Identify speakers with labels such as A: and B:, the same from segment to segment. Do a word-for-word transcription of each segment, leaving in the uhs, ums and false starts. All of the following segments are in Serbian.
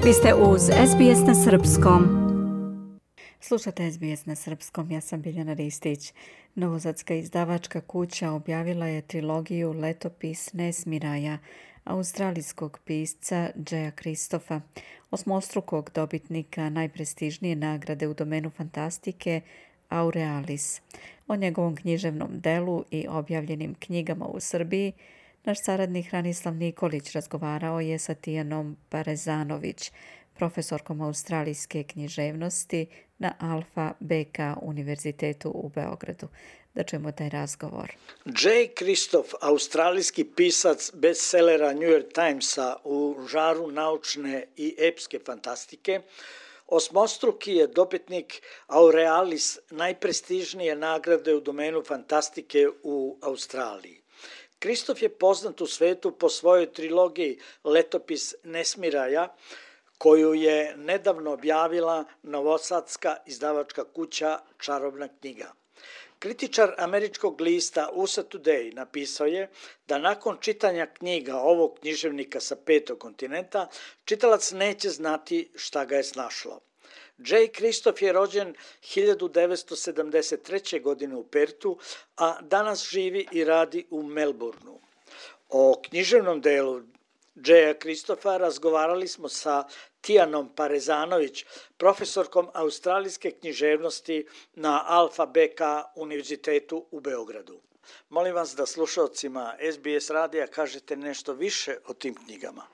A: Vi ste uz S B S na srpskom. Slušate S B S na srpskom, ja sam Biljana Ristić. Novosadska izdavačka kuća objavila je trilogiju Letopis Nesmiraja australijskog pisca Jaya Christopha, osmostrukog dobitnika najprestižnije nagrade u domenu fantastike Aurealis. O njegovom književnom delu i objavljenim knjigama u Srbiji naš saradnik Hranislav Nikolić razgovarao je sa Tijanom Parezanović, profesorkom australijske književnosti na Alfa B K univerzitetu u Beogradu. Da čujemo taj razgovor.
B: Jay Christoph, australijski pisac bestsellera New York Timesa u žaru naučne i epske fantastike, osmostruki je dobitnik Aurealis, najprestižnije nagrade u domenu fantastike u Australiji. Christoph je poznat u svetu po svojoj trilogiji Letopis Nesmiraja, koju je nedavno objavila novosadska izdavačka kuća Čarobna knjiga. Kritičar američkog lista U S A Today napisao je da nakon čitanja knjiga ovog književnika sa petog kontinenta, čitalac neće znati šta ga je snašlo. Jay Christoph je rođen hiljadu devetsto sedamdeset treće. godine u Pertu, a danas živi i radi u Melbourneu. O književnom delu Jaya Christopha razgovarali smo sa Tijanom Parezanović, profesorkom australijske književnosti na Alfa B K univerzitetu u Beogradu. Molim vas da slušalcima S B S radija kažete nešto više o tim knjigama.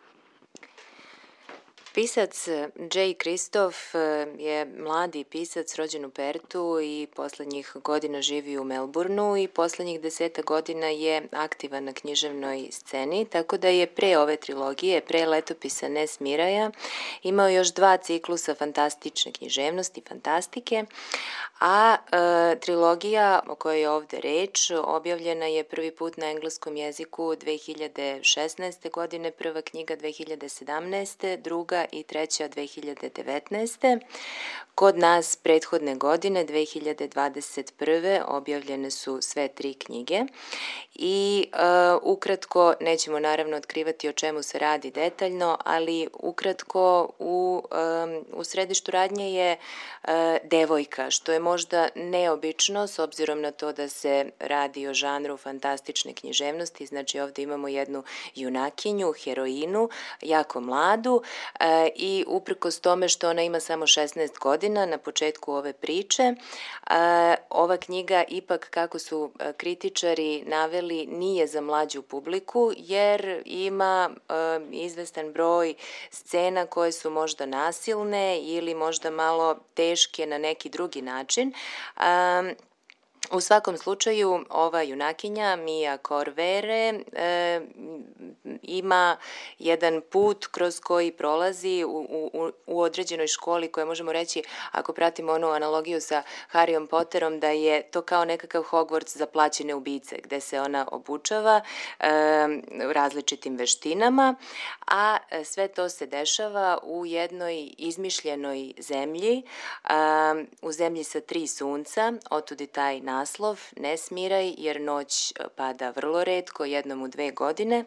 C: Pisac Jay Christoph je mladi pisac rođen u Pertu i poslednjih godina živi u Melbourneu i poslednjih deseta godina je aktivan na književnoj sceni, tako da je pre ove trilogije, pre Letopisa Nesmiraja, imao još dva ciklusa fantastične književnosti, fantastike, a e, trilogija o kojoj je ovde reč objavljena je prvi put na engleskom jeziku dve hiljade šesnaeste. godine, prva knjiga dve hiljade sedamnaeste. druga i treća dve hiljade devetnaeste. Kod nas prethodne godine, dve hiljade dvadeset prve. objavljene su sve tri knjige i e, ukratko, nećemo naravno otkrivati o čemu se radi detaljno, ali ukratko u, e, u središtu radnje je e, devojka, što je možda neobično s obzirom na to da se radi o žanru fantastične književnosti, znači ovde imamo jednu junakinju, heroinu, jako mladu e, i uprkos tome što ona ima samo šesnaest godina na početku ove priče, e, ova knjiga ipak, kako su kritičari naveli, nije za mlađu publiku jer ima e, izvestan broj scena koje su možda nasilne ili možda malo teške na neki drugi način. Um, U svakom slučaju, ova junakinja, Mia Corvere, e, ima jedan put kroz koji prolazi u, u, u određenoj školi koja možemo reći, ako pratimo onu analogiju sa Harryom Potterom, da je to kao nekakav Hogwarts za plaćene ubice, gde se ona obučava e, različitim veštinama, a sve to se dešava u jednoj izmišljenoj zemlji, a, u zemlji sa tri sunca, otud i taj naslov, Nesmiraj, jer noć pada vrlo retko, jednom u dve godine.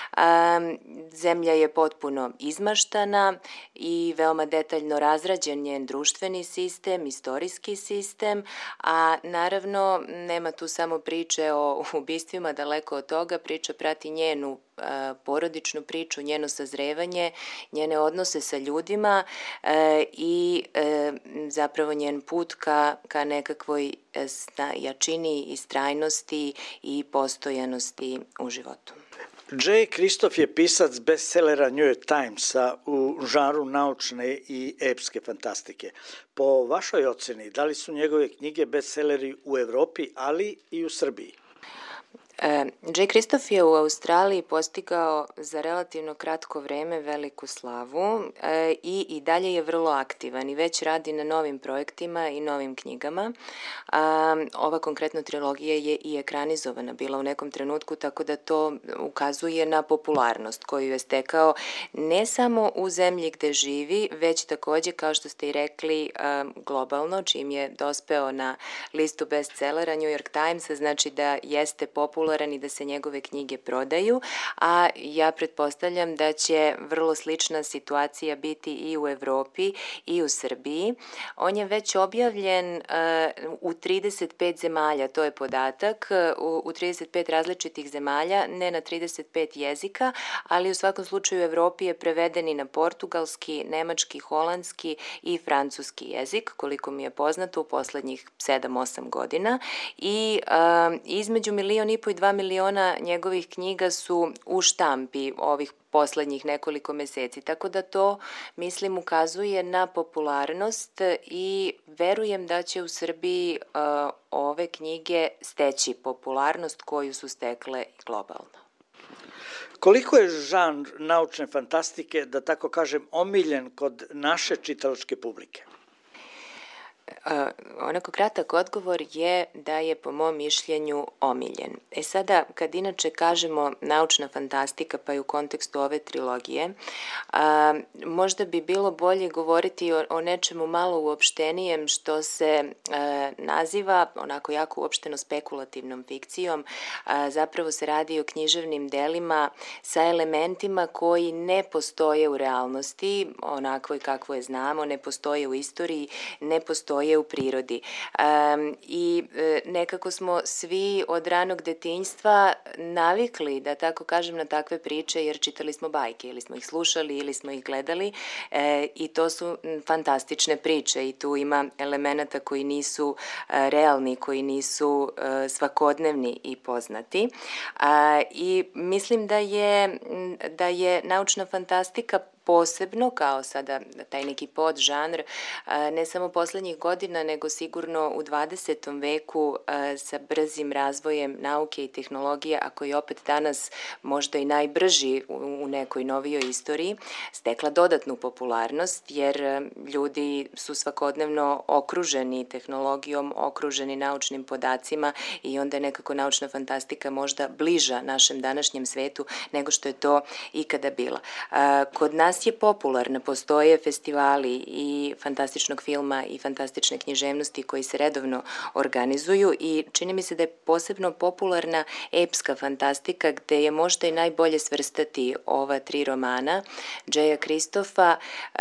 C: Zemlja je potpuno izmaštana i veoma detaljno razrađen njen društveni sistem, istorijski sistem, a naravno nema tu samo priče o ubistvima, daleko od toga, priča prati njenu porodičnu priču, njeno sazrevanje, njene odnose sa ljudima e, i e, zapravo njen put ka, ka nekakvoj jačini, istrajnosti i postojanosti u životu.
B: Jay Christoph je pisac bestsellera New York Timesa u žaru naučne i epske fantastike. Po vašoj oceni, da li su njegove knjige bestselleri u Evropi, ali i u Srbiji?
C: Jay Christoph je u Australiji postigao za relativno kratko vreme veliku slavu e, i i dalje je vrlo aktivan i već radi na novim projektima i novim knjigama. A, ova konkretna trilogija je i ekranizovana bila u nekom trenutku, tako da to ukazuje na popularnost koju je stekao ne samo u zemlji gde živi, već takođe, kao što ste i rekli, a, globalno, čim je dospeo na listu bestsellera New York Timesa, znači da jeste popularan popularan i da se njegove knjige prodaju, a ja pretpostavljam da će vrlo slična situacija biti i u Evropi i u Srbiji. On je već objavljen u trideset pet zemalja, to je podatak, u trideset pet različitih zemalja, ne na trideset pet jezika, ali u svakom slučaju u Evropi je preveden i na portugalski, nemački, holandski i francuski jezik, koliko mi je poznato u poslednjih sedam osam godina, i a, između milion i po i dva miliona njegovih knjiga su u štampi ovih poslednjih nekoliko meseci, tako da to, mislim, ukazuje na popularnost i verujem da će u Srbiji a, ove knjige steći popularnost koju su stekle globalno.
B: Koliko je žanr naučne fantastike, da tako kažem, omiljen kod naše čitalačke publike?
C: Uh, onako kratak odgovor je da je po mom mišljenju omiljen. E sada, kad inače kažemo naučna fantastika, pa i u kontekstu ove trilogije, uh, možda bi bilo bolje govoriti o, o nečemu malo uopštenijem što se uh, naziva onako jako uopšteno spekulativnom fikcijom. Uh, zapravo se radi o književnim delima sa elementima koji ne postoje u realnosti, onakvoj kakvo je znamo, ne postoje u istoriji, ne postoje je u prirodi. Um, I e, nekako smo svi od ranog detinjstva navikli, da tako kažem, na takve priče, jer čitali smo bajke, ili smo ih slušali, ili smo ih gledali, e, i to su fantastične priče i tu ima elemenata koji nisu e, realni, koji nisu e, svakodnevni i poznati. A, I mislim da je, da je naučna fantastika posebno, kao sada taj neki podžanr, ne samo poslednjih godina, nego sigurno u dvadesetom veku sa brzim razvojem nauke i tehnologije, a koji opet danas možda i najbrži u nekoj novijoj istoriji, stekla dodatnu popularnost, jer ljudi su svakodnevno okruženi tehnologijom, okruženi naučnim podacima i onda je nekako naučna fantastika možda bliža našem današnjem svetu nego što je to ikada bila. Kod nas je popularna, postoje festivali i fantastičnog filma i fantastične književnosti koji se redovno organizuju i čini mi se da je posebno popularna epska fantastika gde je možda i najbolje svrstati ova tri romana Jaya Kristofa,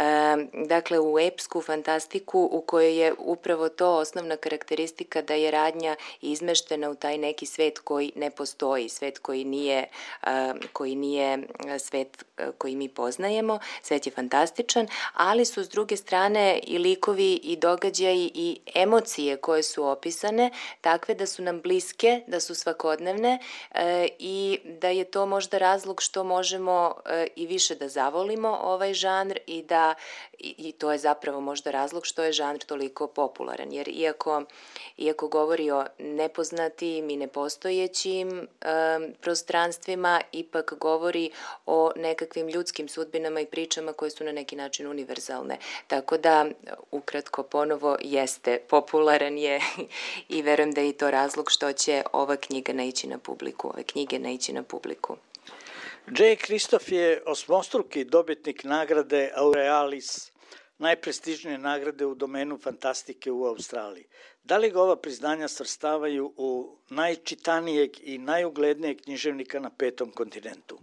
C: dakle u epsku fantastiku u kojoj je upravo to osnovna karakteristika da je radnja izmeštena u taj neki svet koji ne postoji, svet koji nije, koji nije svet koji mi poznajemo. Svet je fantastičan, ali su s druge strane i likovi i događaji i emocije koje su opisane takve da su nam bliske, da su svakodnevne e, i da je to možda razlog što možemo e, i više da zavolimo ovaj žanr i da i, i to je zapravo možda razlog što je žanr toliko popularan, jer iako, iako govori o nepoznatim i nepostojećim e, prostranstvima, ipak govori o nekakvim ljudskim sudbinama i pričama koje su na neki način univerzalne. Tako da, ukratko, ponovo jeste, popularan je i verujem da je i to razlog što će ova knjiga naići na publiku, ove knjige naići na publiku.
B: Jay Kristof je osmostruki dobitnik nagrade Aurealis, najprestižnije nagrade u domenu fantastike u Australiji. Da li ga ova priznanja svrstavaju u najčitanijeg i najuglednijeg književnika na petom kontinentu?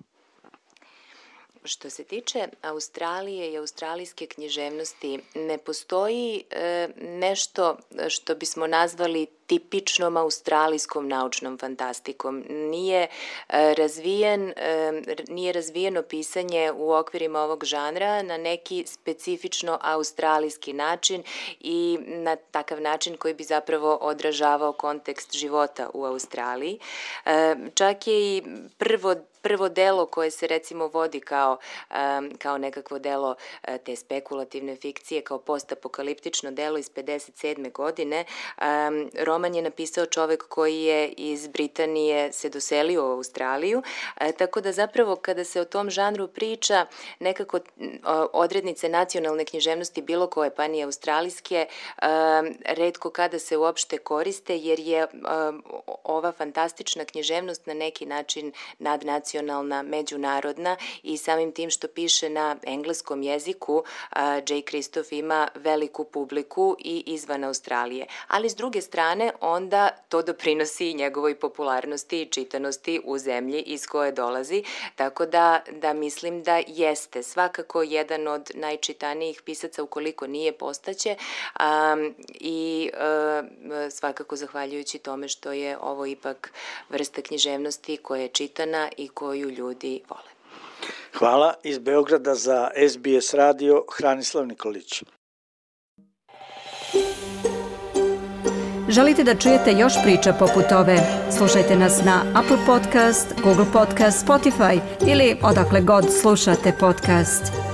C: Što se tiče Australije i australijske književnosti, ne postoji e, nešto što bismo nazvali tipičnom australijskom naučnom fantastikom. Nije e, razvijen, e, nije razvijeno pisanje u okvirima ovog žanra na neki specifično australijski način i na takav način koji bi zapravo odražavao kontekst života u Australiji. E, čak je i prvo Prvo delo koje se recimo vodi kao, um, kao nekakvo delo uh, te spekulativne fikcije, kao postapokaliptično delo iz pedeset sedme godine, um, roman je napisao čovek koji je iz Britanije se doselio u Australiju, uh, tako da zapravo kada se o tom žanru priča, nekako uh, odrednice nacionalne književnosti bilo koje, pa ni australijske, um, retko kada se uopšte koriste, jer je um, ova fantastična književnost na neki način nadnacionalna internacionalna, međunarodna i samim tim što piše na engleskom jeziku, Jay Kristof ima veliku publiku i izvan Australije. Ali s druge strane onda to doprinosi njegovoj popularnosti i čitanosti u zemlji iz koje dolazi, tako da, da mislim da jeste svakako jedan od najčitanijih pisaca ukoliko nije postaće um, i uh, svakako zahvaljujući tome što je ovo ipak vrsta književnosti koja je čitana i koju ljudi vole.
B: Hvala. Iz Beograda za S B S radio Hranislav Nikolić.
A: Želite da čujete još priča poput ove? Slušajte nas na Apple Podcast, Google Podcast, Spotify ili odakle god slušate podcast.